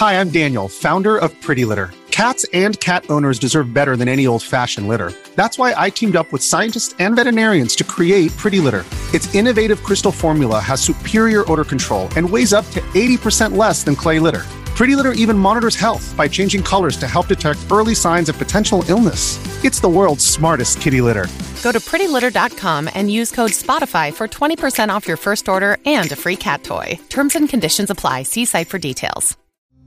Hi, I'm Daniel, founder of Pretty Litter. Cats and cat owners deserve better than any old-fashioned litter. That's why I teamed up with scientists and veterinarians to create Pretty Litter. Its innovative crystal formula has superior odor control and weighs up to 80% less than clay litter. Pretty Litter even monitors health by changing colors to help detect early signs of potential illness. It's the world's smartest kitty litter. Go to prettylitter.com and use code SPOTIFY for 20% off your first order and a free cat toy. Terms and conditions apply. See site for details.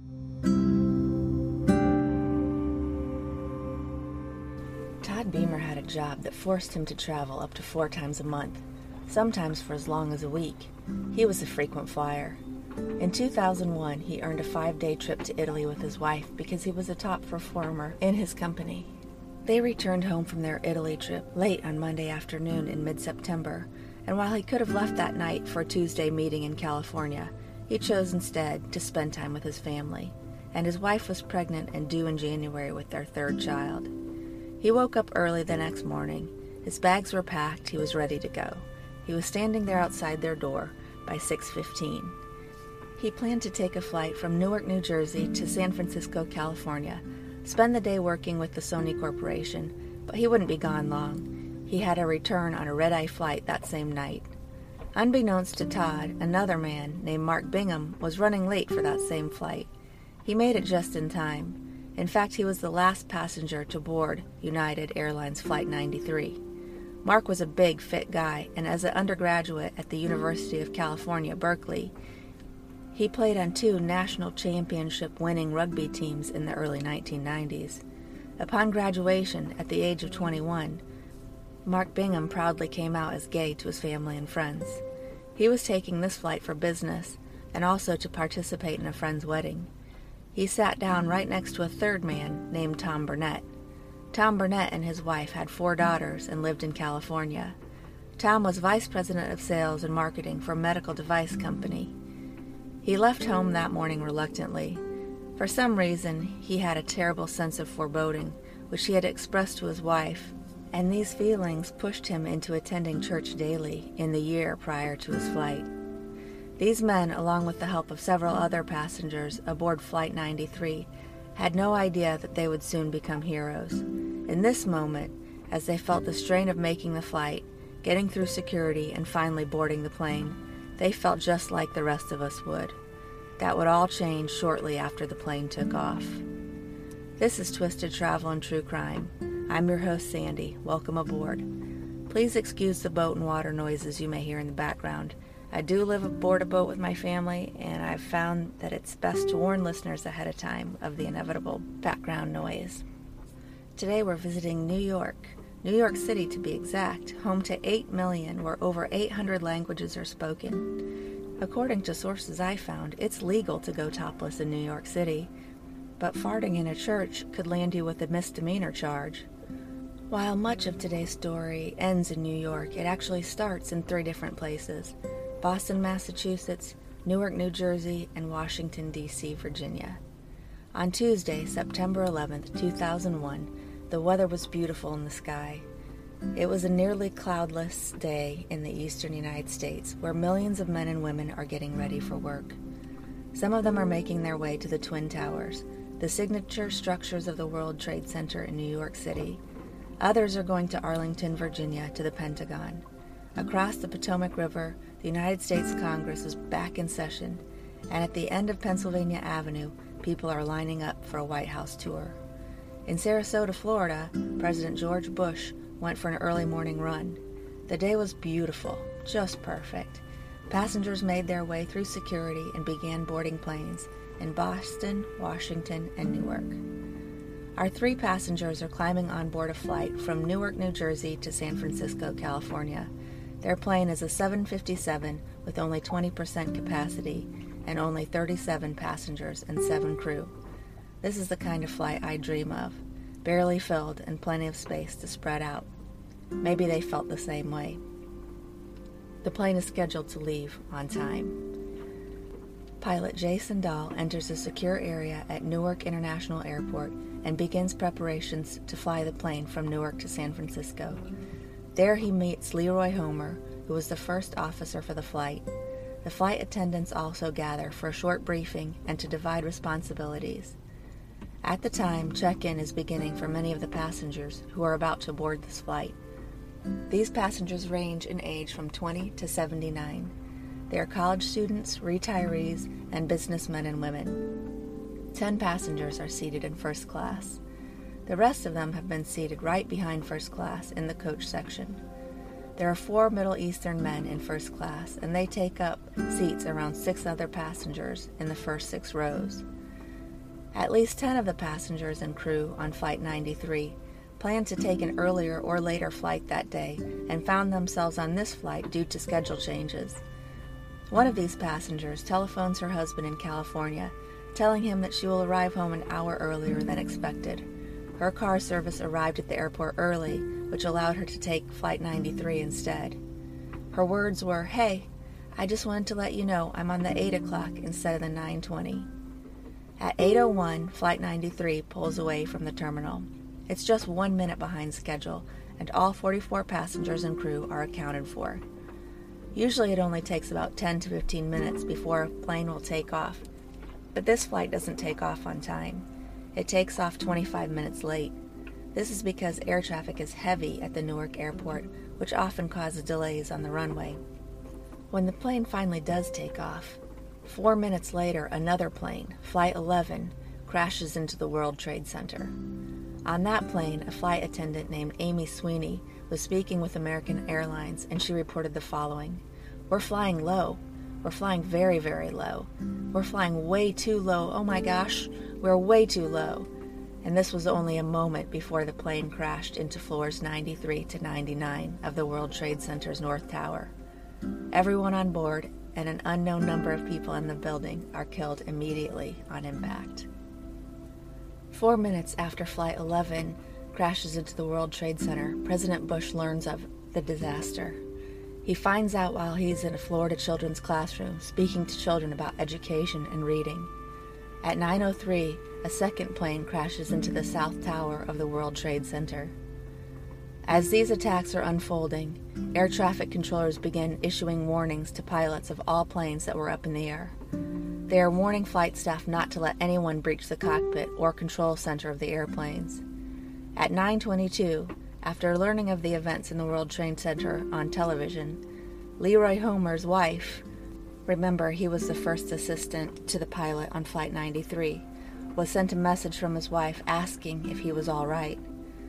Todd Beamer had a job that forced him to travel up to 4 times a month, sometimes for as long as a week. He was a frequent flyer. In 2001, he earned a 5-day trip to Italy with his wife because he was a top performer in his company. They returned home from their Italy trip late on Monday afternoon in mid-September, and while he could have left that night for a Tuesday meeting in California, he chose instead to spend time with his family, and his wife was pregnant and due in January with their 3rd child. He woke up early the next morning. His bags were packed. He was ready to go. He was standing there outside their door by 6:15. He planned to take a flight from Newark, New Jersey to San Francisco, California, spend the day working with the Sony Corporation, but he wouldn't be gone long. He had a return on a red-eye flight that same night. Unbeknownst to Todd, another man named Mark Bingham was running late for that same flight. He made it just in time. In fact, he was the last passenger to board United Airlines Flight 93. Mark was a big, fit guy, and as an undergraduate at the University of California, Berkeley, he played on 2 national championship-winning rugby teams in the early 1990s. Upon graduation, at the age of 21, Mark Bingham proudly came out as gay to his family and friends. He was taking this flight for business and also to participate in a friend's wedding. He sat down right next to a third man named Tom Burnett. Tom Burnett and his wife had 4 daughters and lived in California. Tom was vice president of sales and marketing for a medical device company. He left home that morning reluctantly. For some reason, he had a terrible sense of foreboding, which he had expressed to his wife, and these feelings pushed him into attending church daily in the year prior to his flight. These men, along with the help of several other passengers aboard Flight 93, had no idea that they would soon become heroes. In this moment, as they felt the strain of making the flight, getting through security, and finally boarding the plane, they felt just like the rest of us would. That would all change shortly after the plane took off. This is Twisted Travel and True Crime. I'm your host, Sandy. Welcome aboard. Please excuse the boat and water noises you may hear in the background. I do live aboard a boat with my family, and I've found that it's best to warn listeners ahead of time of the inevitable background noise. Today we're visiting New York City to be exact, home to 8 million, where over 800 languages are spoken. According to sources I found, it's legal to go topless in New York City, but farting in a church could land you with a misdemeanor charge. While much of today's story ends in New York, it actually starts in 3 different places: Boston, Massachusetts, Newark, New Jersey, and Washington, D.C., Virginia. On Tuesday, September 11th, 2001, the weather was beautiful in the sky. It was a nearly cloudless day in the eastern United States, where millions of men and women are getting ready for work. Some of them are making their way to the Twin Towers, the signature structures of the World Trade Center in New York City. Others are going to Arlington, Virginia, to the Pentagon. Across the Potomac River, the United States Congress is back in session, and at the end of Pennsylvania Avenue, people are lining up for a White House tour. In Sarasota, Florida, President George Bush went for an early morning run. The day was beautiful, just perfect. Passengers made their way through security and began boarding planes in Boston, Washington, and Newark. Our 3 passengers are climbing on board a flight from Newark, New Jersey to San Francisco, California. Their plane is a 757 with only 20% capacity and only 37 passengers and 7 crew. This is the kind of flight I dream of, barely filled and plenty of space to spread out. Maybe they felt the same way. The plane is scheduled to leave on time. Pilot Jason Dahl enters a secure area at Newark International Airport and begins preparations to fly the plane from Newark to San Francisco. There he meets Leroy Homer, who was the first officer for the flight. the flight attendants also gather for a short briefing and to divide responsibilities. At the time, check-in is beginning for many of the passengers who are about to board this flight. These passengers range in age from 20 to 79. They are college students, retirees, and businessmen and women. 10 passengers are seated in first class. The rest of them have been seated right behind first class in the coach section. There are 4 Middle Eastern men in first class, and they take up seats around 6 other passengers in the first 6 rows. At least 10 of the passengers and crew on Flight 93 planned to take an earlier or later flight that day and found themselves on this flight due to schedule changes. One of these passengers telephones her husband in California, telling him that she will arrive home an hour earlier than expected. Her car service arrived at the airport early, which allowed her to take Flight 93 instead. Her words were, "Hey, I just wanted to let you know I'm on the 8 o'clock instead of the 9:20. At 8:01, Flight 93 pulls away from the terminal. It's just 1 minute behind schedule, and all 44 passengers and crew are accounted for. Usually it only takes about 10 to 15 minutes before a plane will take off, but this flight doesn't take off on time. It takes off 25 minutes late. This is because air traffic is heavy at the Newark airport, which often causes delays on the runway. When the plane finally does take off, 4 minutes later, another plane, Flight 11, crashes into the World Trade Center. On that plane, a flight attendant named Amy Sweeney was speaking with American Airlines, and she reported the following: "We're flying low. We're flying very, very low. We're flying way too low. Oh my gosh, we're way too low." And this was only a moment before the plane crashed into floors 93 to 99 of the World Trade Center's North Tower. Everyone on board and an unknown number of people in the building are killed immediately on impact. 4 minutes after Flight 11 crashes into the World Trade Center, President Bush learns of the disaster. He finds out while he's in a Florida children's classroom speaking to children about education and reading. At 9:03, a second plane crashes into the South Tower of the World Trade Center. As these attacks are unfolding, air traffic controllers begin issuing warnings to pilots of all planes that were up in the air. They are warning flight staff not to let anyone breach the cockpit or control center of the airplanes. At 9:22, after learning of the events in the World Trade Center on television, Leroy Homer's wife, remember he was the first assistant to the pilot on Flight 93, was sent a message from his wife asking if he was all right.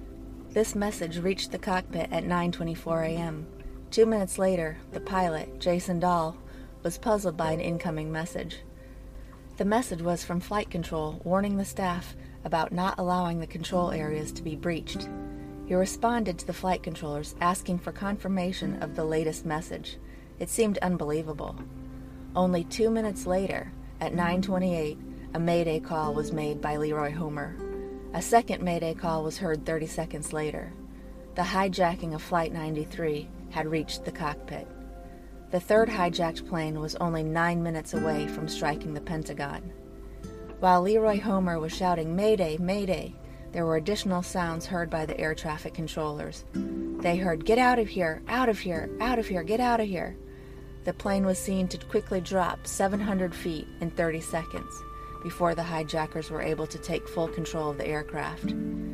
This message reached the cockpit at 9:24 a.m. 2 minutes later, the pilot, Jason Dahl, was puzzled by an incoming message. The message was from flight control, warning the staff about not allowing the control areas to be breached. He responded to the flight controllers, asking for confirmation of the latest message. It seemed unbelievable. Only 2 minutes later, at 9:28, a Mayday call was made by Leroy Homer. A second Mayday call was heard 30 seconds later. The hijacking of Flight 93 had reached the cockpit. The third hijacked plane was only 9 minutes away from striking the Pentagon. While Leroy Homer was shouting, "Mayday, Mayday," there were additional sounds heard by the air traffic controllers. They heard, "Get out of here, out of here, out of here, get out of here." The plane was seen to quickly drop 700 feet in 30 seconds before the hijackers were able to take full control of the aircraft.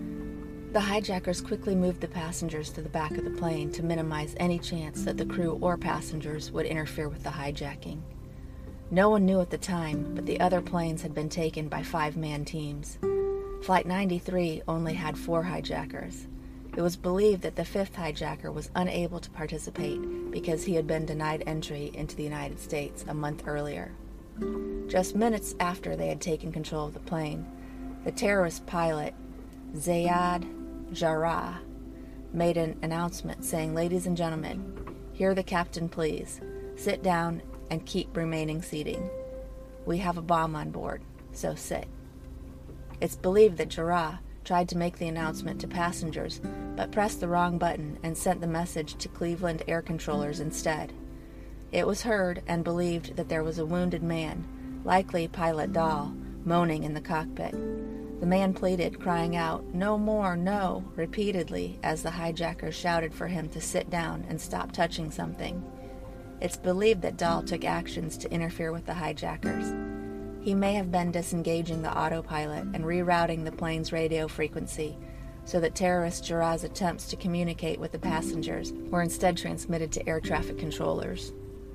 The hijackers quickly moved the passengers to the back of the plane to minimize any chance that the crew or passengers would interfere with the hijacking. No one knew at the time, but the other planes had been taken by 5-man teams. Flight 93 only had 4 hijackers. It was believed that the 5th hijacker was unable to participate because he had been denied entry into the United States a month earlier. Just minutes after they had taken control of the plane, the terrorist pilot, Zayed Jarrah, made an announcement saying, "Ladies and gentlemen, hear the captain please. Sit down and keep remaining seating. We have a bomb on board, so sit." It's believed that Jarrah tried to make the announcement to passengers, but pressed the wrong button and sent the message to Cleveland air controllers instead. It was heard and believed that there was a wounded man, likely Pilot Dahl, moaning in the cockpit. The man pleaded, crying out, "No more, no," repeatedly as the hijackers shouted for him to sit down and stop touching something. It's believed that Dahl took actions to interfere with the hijackers. He may have been disengaging the autopilot and rerouting the plane's radio frequency so that terrorist Jarrah's attempts to communicate with the passengers were instead transmitted to air traffic controllers.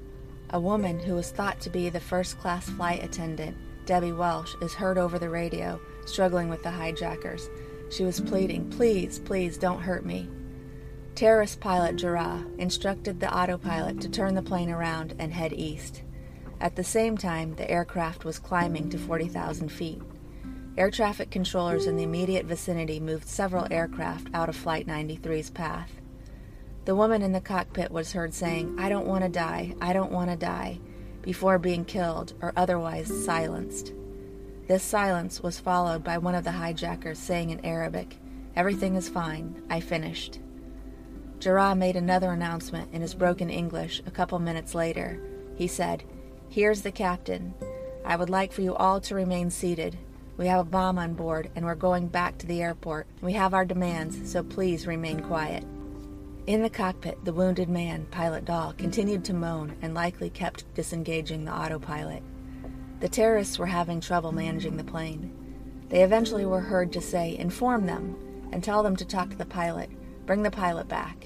A woman who was thought to be the first-class flight attendant, Debbie Welsh, is heard over the radio, struggling with the hijackers. She was pleading, "Please, please, don't hurt me." Terrorist pilot Jarrah instructed the autopilot to turn the plane around and head east. At the same time, the aircraft was climbing to 40,000 feet. Air traffic controllers in the immediate vicinity moved several aircraft out of Flight 93's path. The woman in the cockpit was heard saying, "I don't want to die, I don't want to die," before being killed or otherwise silenced. This silence was followed by one of the hijackers saying in Arabic, "Everything is fine, I finished." Jarrah made another announcement in his broken English a couple minutes later. He said, "Here's the captain. I would like for you all to remain seated. We have a bomb on board and we're going back to the airport. We have our demands, so please remain quiet." In the cockpit, the wounded man, Pilot Dahl, continued to moan and likely kept disengaging the autopilot. The terrorists were having trouble managing the plane. They eventually were heard to say, "Inform them," and tell them to talk to the pilot. Bring the pilot back.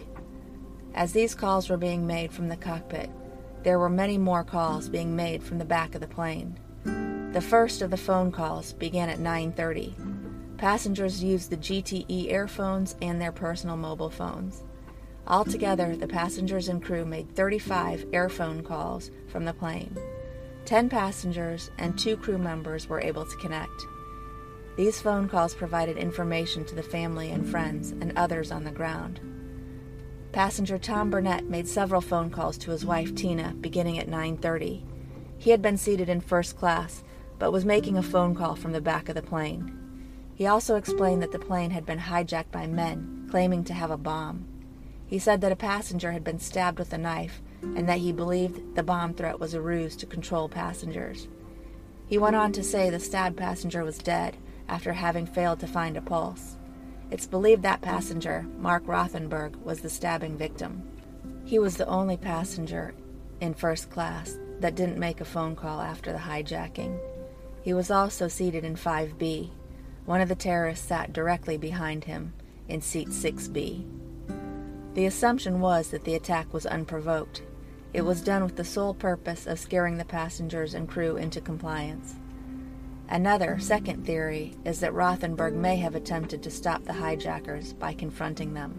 As these calls were being made from the cockpit, there were many more calls being made from the back of the plane. The first of the phone calls began at 9:30. Passengers used the GTE airphones and their personal mobile phones. Altogether, the passengers and crew made 35 airphone calls from the plane. 10 passengers and 2 crew members were able to connect. These phone calls provided information to the family and friends and others on the ground. Passenger Tom Burnett made several phone calls to his wife Tina beginning at 9:30. He had been seated in first class, but was making a phone call from the back of the plane. He also explained that the plane had been hijacked by men claiming to have a bomb. He said that a passenger had been stabbed with a knife and that he believed the bomb threat was a ruse to control passengers. He went on to say the stabbed passenger was dead after having failed to find a pulse. It's believed that passenger, Mark Rothenberg, was the stabbing victim. He was the only passenger in first class that didn't make a phone call after the hijacking. He was also seated in 5B. One of the terrorists sat directly behind him in seat 6B. The assumption was that the attack was unprovoked. It was done with the sole purpose of scaring the passengers and crew into compliance. Another, second theory is that Rothenberg may have attempted to stop the hijackers by confronting them.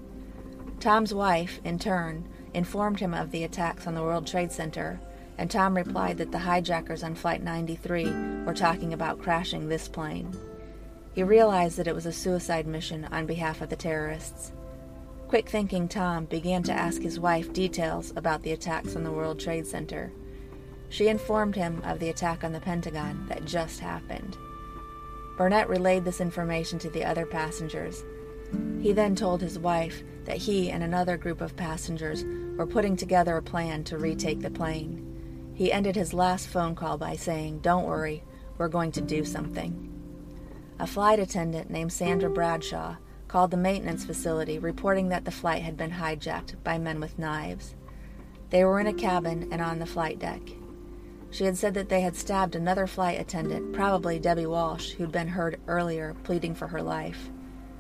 Tom's wife, in turn, informed him of the attacks on the World Trade Center, and Tom replied that the hijackers on Flight 93 were talking about crashing this plane. He realized that it was a suicide mission on behalf of the terrorists. Quick-thinking Tom began to ask his wife details about the attacks on the World Trade Center. She informed him of the attack on the Pentagon that just happened. Burnett relayed this information to the other passengers. He then told his wife that he and another group of passengers were putting together a plan to retake the plane. He ended his last phone call by saying, "Don't worry, we're going to do something." A flight attendant named Sandra Bradshaw called the maintenance facility reporting that the flight had been hijacked by men with knives. They were in a cabin and on the flight deck. She had said that they had stabbed another flight attendant, probably Debbie Walsh, who'd been heard earlier pleading for her life.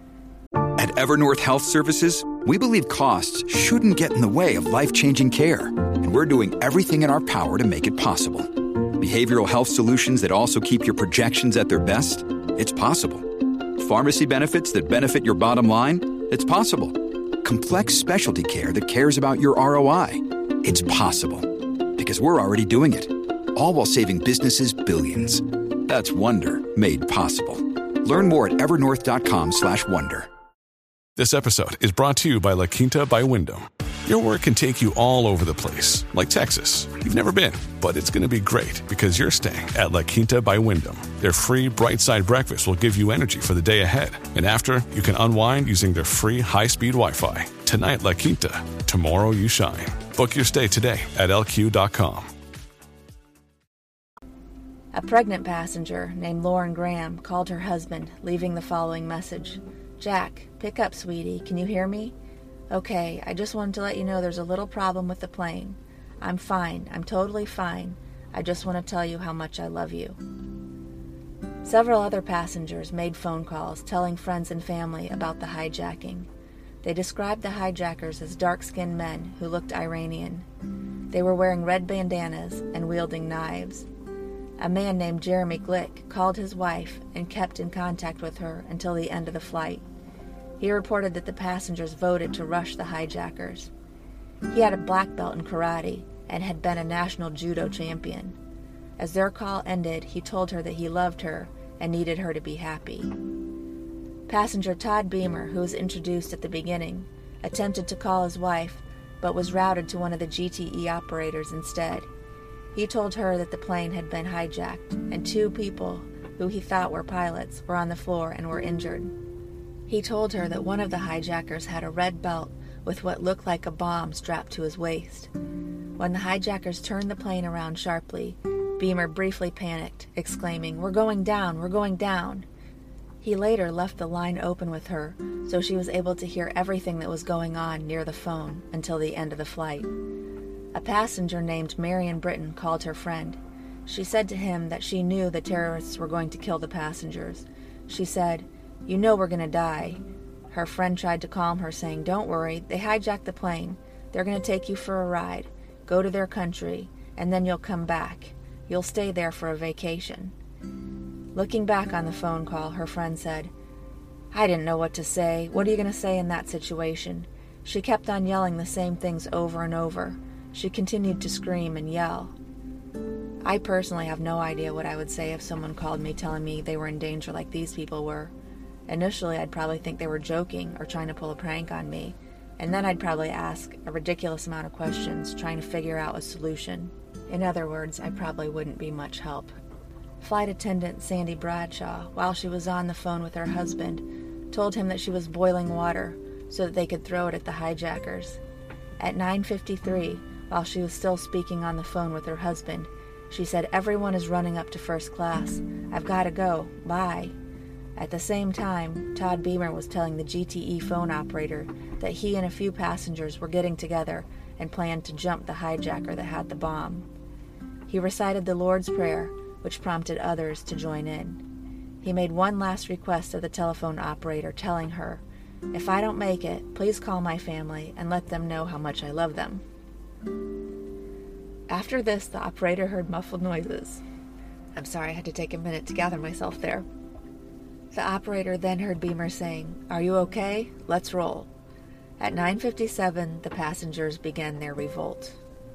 At Evernorth Health Services, we believe costs shouldn't get in the way of life-changing care, and we're doing everything in our power to make it possible. Behavioral health solutions that also keep your projections at their best? It's possible. Pharmacy benefits that benefit your bottom line? It's possible. Complex specialty care that cares about your ROI? It's possible. Because we're already doing it. All while saving businesses billions. That's Wonder made possible. Learn more at evernorth.com/wonder. This episode is brought to you by La Quinta by Wyndham. Your work can take you all over the place, like Texas. You've never been, but it's going to be great because you're staying at La Quinta by Wyndham. Their free Bright Side breakfast will give you energy for the day ahead. And after, you can unwind using their free high-speed Wi-Fi. Tonight, La Quinta. Tomorrow, you shine. Book your stay today at lq.com. A pregnant passenger named Lauren Graham called her husband, leaving the following message. "Jack, pick up, sweetie. Can you hear me? Okay, I just wanted to let you know there's a little problem with the plane. I'm fine. I'm totally fine. I just want to tell you how much I love you. Several other passengers made phone calls telling friends and family about the hijacking. They described the hijackers as dark-skinned men who looked Iranian. They were wearing red bandanas and wielding knives. A man named Jeremy Glick called his wife and kept in contact with her until the end of the flight. He reported that the passengers voted to rush the hijackers. He had a black belt in karate and had been a national judo champion. As their call ended, he told her that he loved her and needed her to be happy. Passenger Todd Beamer, who was introduced at the beginning, attempted to call his wife, but was routed to one of the GTE operators instead. He told her that the plane had been hijacked, and 2 people, who he thought were pilots, were on the floor and were injured. He told her that one of the hijackers had a red belt with what looked like a bomb strapped to his waist. When the hijackers turned the plane around sharply, Beamer briefly panicked, exclaiming, "We're going down, we're going down." He later left the line open with her, so she was able to hear everything that was going on near the phone until the end of the flight. A passenger named Marion Britton called her friend. She said to him that she knew the terrorists were going to kill the passengers. She said, "You know we're going to die." Her friend tried to calm her, saying, "Don't worry, they hijacked the plane. They're going to take you for a ride. Go to their country, and then you'll come back. You'll stay there for a vacation." Looking back on the phone call, her friend said, "I didn't know what to say. What are you going to say in that situation?" She kept on yelling the same things over and over. She continued to scream and yell. I personally have no idea what I would say if someone called me telling me they were in danger like these people were. Initially, I'd probably think they were joking or trying to pull a prank on me, and then I'd probably ask a ridiculous amount of questions trying to figure out a solution. In other words, I probably wouldn't be much help. Flight attendant Sandy Bradshaw, while she was on the phone with her husband, told him that she was boiling water so that they could throw it at the hijackers. At 9:53, while she was still speaking on the phone with her husband, she said, "Everyone is running up to first class. I've got to go. Bye." At the same time, Todd Beamer was telling the GTE phone operator that he and a few passengers were getting together and planned to jump the hijacker that had the bomb. He recited the Lord's Prayer, which prompted others to join in. He made one last request of the telephone operator, telling her, "If I don't make it, please call my family and let them know how much I love them." After this, the operator heard muffled noises. I'm sorry, I had to take a minute to gather myself there. The operator then heard Beamer saying, "Are you okay? Let's roll." At 9:57, the passengers began their revolt.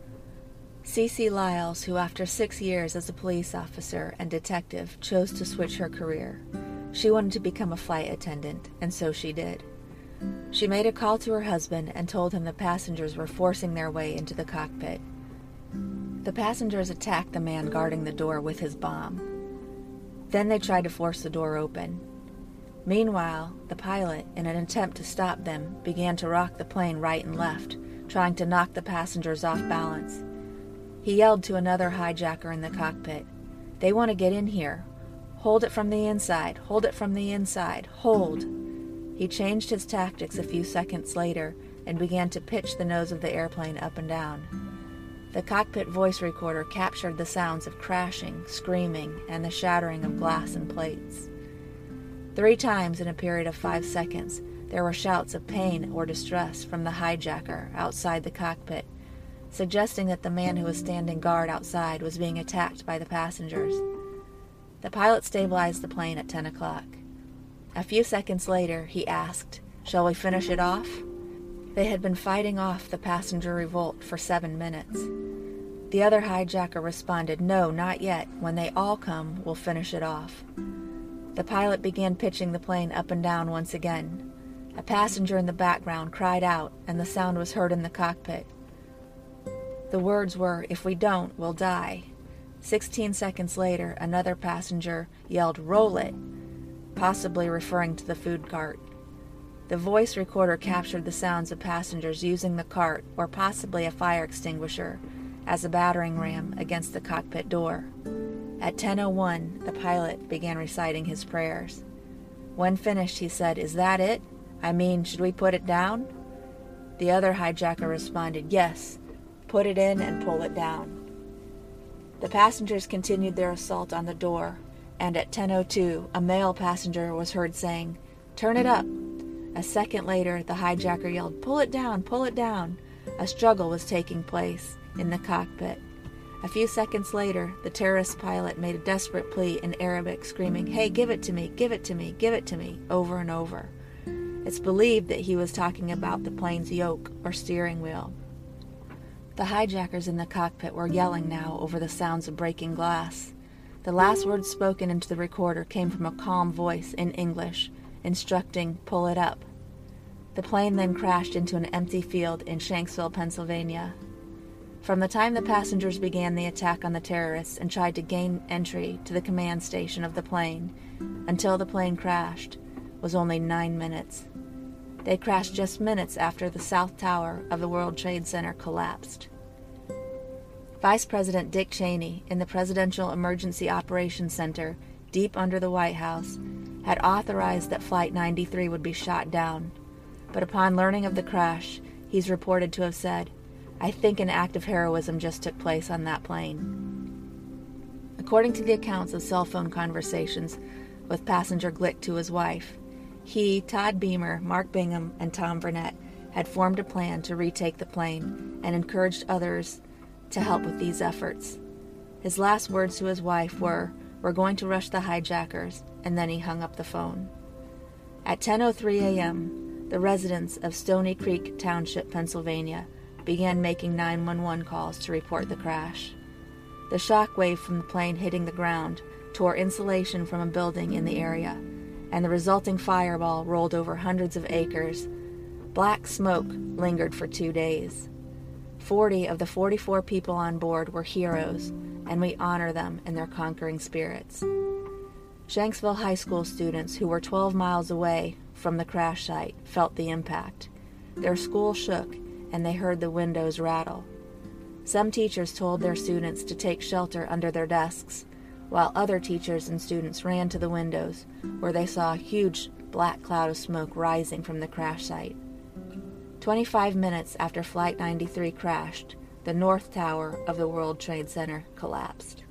Cece Lyles, who after 6 years as a police officer and detective chose to switch her career. She wanted to become a flight attendant, and so she did. She made a call to her husband and told him the passengers were forcing their way into the cockpit. The passengers attacked the man guarding the door with his bomb. Then they tried to force the door open. Meanwhile, the pilot, in an attempt to stop them, began to rock the plane right and left, trying to knock the passengers off balance. He yelled to another hijacker in the cockpit, "They want to get in here. Hold it from the inside. Hold it from the inside. Hold." He changed his tactics a few seconds later and began to pitch the nose of the airplane up and down. The cockpit voice recorder captured the sounds of crashing, screaming, and the shattering of glass and plates. 3 times in a period of 5 seconds, there were shouts of pain or distress from the hijacker outside the cockpit, suggesting that the man who was standing guard outside was being attacked by the passengers. The pilot stabilized the plane at 10 o'clock. A few seconds later, he asked, "Shall we finish it off?" They had been fighting off the passenger revolt for 7 minutes. The other hijacker responded, "No, not yet. When they all come, we'll finish it off." The pilot began pitching the plane up and down once again. A passenger in the background cried out, and the sound was heard in the cockpit. The words were, "If we don't, we'll die." 16 seconds later, another passenger yelled, "Roll it," possibly referring to the food cart. The voice recorder captured the sounds of passengers using the cart, or possibly a fire extinguisher, as a battering ram against the cockpit door. At 10:01, the pilot began reciting his prayers. When finished, he said, "Is that it? I mean, should we put it down?" The other hijacker responded, "Yes. put it in and pull it down. The passengers continued their assault on the door, and at 10:02, a male passenger was heard saying, "Turn it up." A second later, the hijacker yelled, "Pull it down, pull it down." A struggle was taking place in the cockpit. A few seconds later, the terrorist pilot made a desperate plea in Arabic, screaming, "Hey, give it to me, give it to me, give it to me," over and over. It's believed that he was talking about the plane's yoke or steering wheel. The hijackers in the cockpit were yelling now over the sounds of breaking glass. The last words spoken into the recorder came from a calm voice in English, instructing, "Pull it up." The plane then crashed into an empty field in Shanksville, Pennsylvania. From the time the passengers began the attack on the terrorists and tried to gain entry to the command station of the plane until the plane crashed was only 9 minutes. They crashed just minutes after the South Tower of the World Trade Center collapsed. Vice President Dick Cheney, in the Presidential Emergency Operations Center, deep under the White House, had authorized that Flight 93 would be shot down. But upon learning of the crash, he's reported to have said, "I think an act of heroism just took place on that plane." According to the accounts of cell phone conversations with passenger Glick to his wife, he, Todd Beamer, Mark Bingham, and Tom Burnett had formed a plan to retake the plane and encouraged others to help with these efforts. His last words to his wife were, "We're going to rush the hijackers," and then he hung up the phone. At 10:03 a.m., the residents of Stony Creek Township, Pennsylvania, began making 911 calls to report the crash. The shock wave from the plane hitting the ground tore insulation from a building in the area, and the resulting fireball rolled over hundreds of acres. Black smoke lingered for 2 days. 40 of the 44 people on board were heroes, and we honor them in their conquering spirits. Shanksville High School students who were 12 miles away from the crash site felt the impact. Their school shook, and they heard the windows rattle. Some teachers told their students to take shelter under their desks, while other teachers and students ran to the windows, where they saw a huge black cloud of smoke rising from the crash site. 25 minutes after Flight 93 crashed, the North Tower of the World Trade Center collapsed.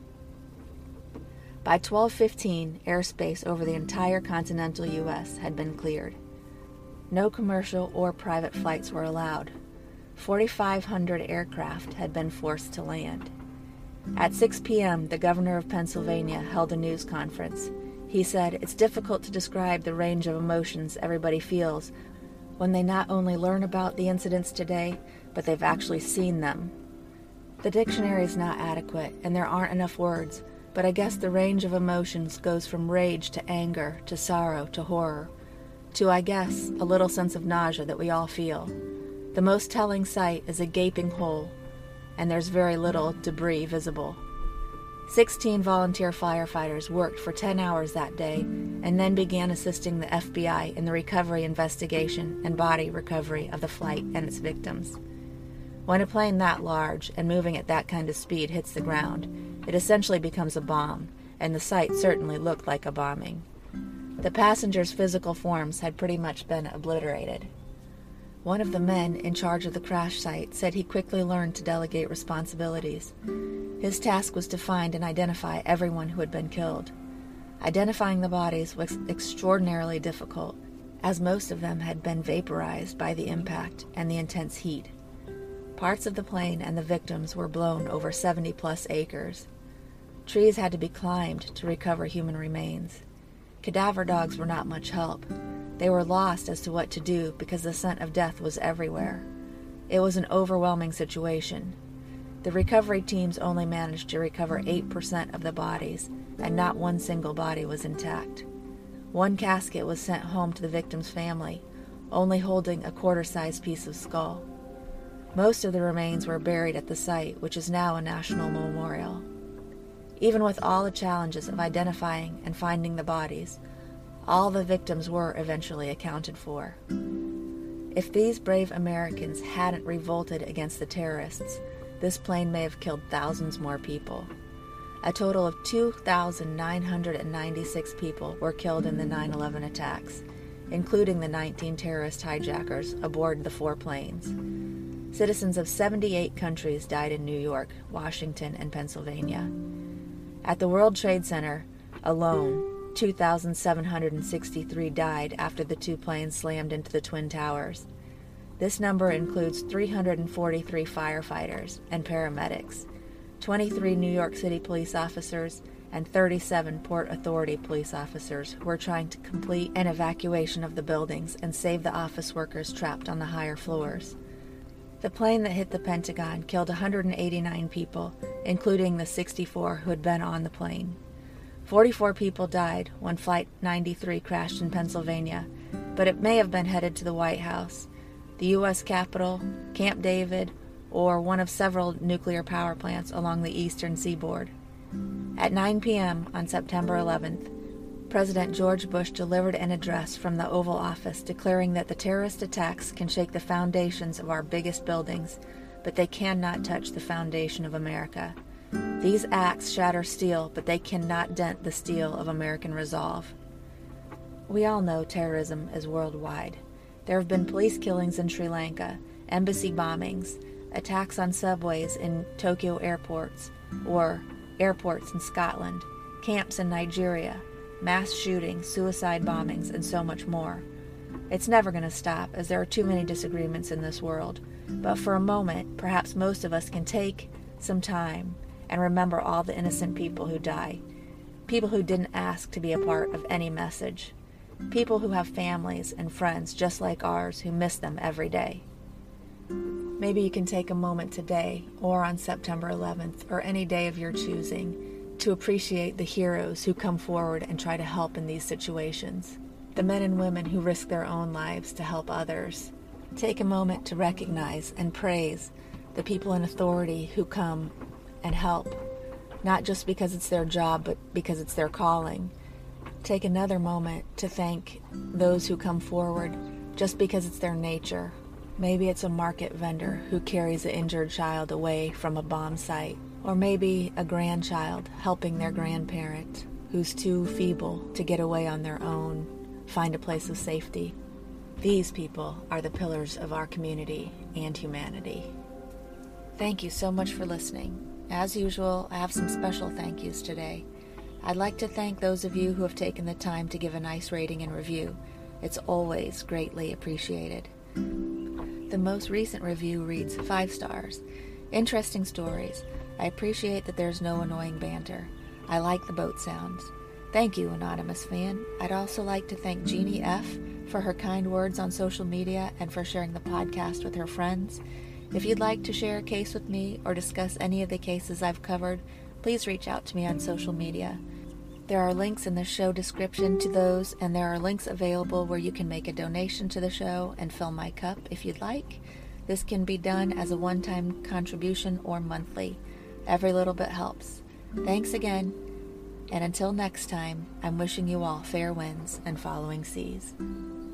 By 12:15, airspace over the entire continental U.S. had been cleared. No commercial or private flights were allowed. 4,500 aircraft had been forced to land. At 6 p.m., the governor of Pennsylvania held a news conference. He said, "It's difficult to describe the range of emotions everybody feels when they not only learn about the incidents today, but they've actually seen them. The dictionary is not adequate, and there aren't enough words, but I guess the range of emotions goes from rage to anger to sorrow to horror, to, I guess, a little sense of nausea that we all feel. The most telling sight is a gaping hole, and there's very little debris visible." 16 volunteer firefighters worked for 10 hours that day and then began assisting the FBI in the recovery investigation and body recovery of the flight and its victims. When a plane that large and moving at that kind of speed hits the ground, it essentially becomes a bomb, and the site certainly looked like a bombing. The passengers' physical forms had pretty much been obliterated. One of the men in charge of the crash site said he quickly learned to delegate responsibilities. His task was to find and identify everyone who had been killed. Identifying the bodies was extraordinarily difficult, as most of them had been vaporized by the impact and the intense heat. Parts of the plane and the victims were blown over 70-plus acres. Trees had to be climbed to recover human remains. Cadaver dogs were not much help. They were lost as to what to do because the scent of death was everywhere. It was an overwhelming situation. The recovery teams only managed to recover 8% of the bodies, and not one single body was intact. One casket was sent home to the victim's family, only holding a quarter-sized piece of skull. Most of the remains were buried at the site, which is now a national memorial. Even with all the challenges of identifying and finding the bodies, all the victims were eventually accounted for. If these brave Americans hadn't revolted against the terrorists, this plane may have killed thousands more people. A total of 2,996 people were killed in the 9/11 attacks, including the 19 terrorist hijackers aboard the 4 planes. Citizens of 78 countries died in New York, Washington, and Pennsylvania. At the World Trade Center alone, 2,763 died after the two planes slammed into the Twin Towers. This number includes 343 firefighters and paramedics, 23 New York City police officers, and 37 Port Authority police officers who were trying to complete an evacuation of the buildings and save the office workers trapped on the higher floors. The plane that hit the Pentagon killed 189 people, including the 64 who had been on the plane. 44 people died when Flight 93 crashed in Pennsylvania, but it may have been headed to the White House, the U.S. Capitol, Camp David, or one of several nuclear power plants along the eastern seaboard. At 9 p.m. on September 11th, President George Bush delivered an address from the Oval Office declaring that the terrorist attacks can shake the foundations of our biggest buildings, but they cannot touch the foundation of America. These acts shatter steel, but they cannot dent the steel of American resolve. We all know terrorism is worldwide. There have been police killings in Sri Lanka, embassy bombings, attacks on subways in Tokyo airports, or airports in Scotland, camps in Nigeria, mass shootings, suicide bombings, and so much more. It's never going to stop, as there are too many disagreements in this world. But for a moment, perhaps most of us can take some time and remember all the innocent people who die, people who didn't ask to be a part of any message, people who have families and friends just like ours who miss them every day. Maybe you can take a moment today, or on September 11th, or any day of your choosing, to appreciate the heroes who come forward and try to help in these situations, the men and women who risk their own lives to help others. Take a moment to recognize and praise the people in authority who come and help, not just because it's their job, but because it's their calling. Take another moment to thank those who come forward just because it's their nature. Maybe it's a market vendor who carries an injured child away from a bomb site, or maybe a grandchild helping their grandparent who's too feeble to get away on their own, find a place of safety. These people are the pillars of our community and humanity. Thank you so much for listening. As usual, I have some special thank yous today. I'd like to thank those of you who have taken the time to give a nice rating and review. It's always greatly appreciated. The most recent review reads 5 stars. Interesting stories. I appreciate that there's no annoying banter. I like the boat sounds. Thank you, anonymous fan. I'd also like to thank Jeannie F. for her kind words on social media and for sharing the podcast with her friends. If you'd like to share a case with me or discuss any of the cases I've covered, please reach out to me on social media. There are links in the show description to those, and there are links available where you can make a donation to the show and fill my cup if you'd like. This can be done as a one-time contribution or monthly. Every little bit helps. Thanks again, and until next time, I'm wishing you all fair winds and following seas.